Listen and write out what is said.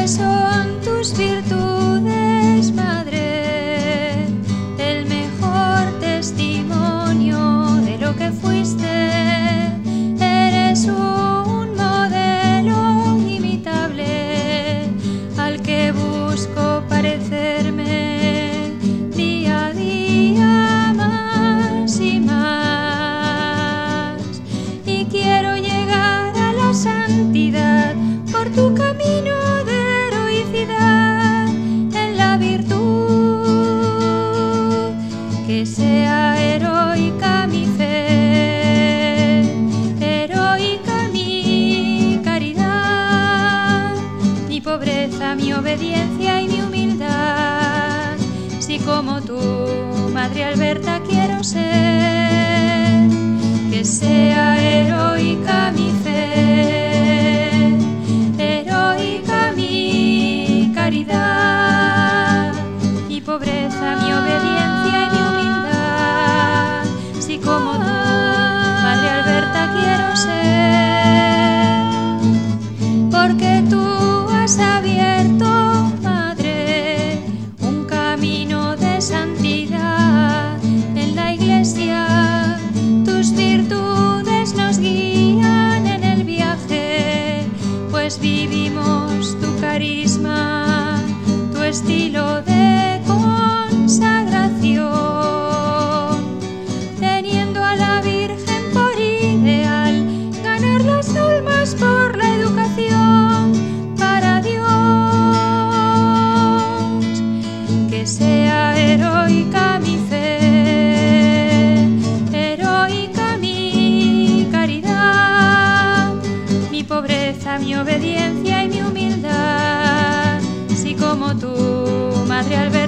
¿Cuáles son tus virtudes, madre? El mejor testimonio de lo que fuiste. Eres un modelo imitable al que busco parecerme día a día más y más. Y quiero llegar a la santidad por tu camino de heroicidad en la virtud. Que sea heroica mi fe, heroica mi caridad, mi pobreza, mi obediencia y mi humildad. Si como tú, Madre Alberta, quiero ser, que sea heroica mi fe, heroica mi caridad, mi pobreza, mi obediencia y mi humildad. Si como tú, Madre Alberta, quiero ser, porque tú has abierto, Madre, un camino de santidad en la Iglesia. Tus virtudes nos guían en el viaje, pues vivimos tu carisma, tu estilo de consagración, teniendo a la Virgen por ideal, ganar las almas por la educación para Dios. Que sea heroica mi fe, heroica mi caridad, mi pobreza, mi obediencia y mi humildad. Si como tú, Madre Alberta,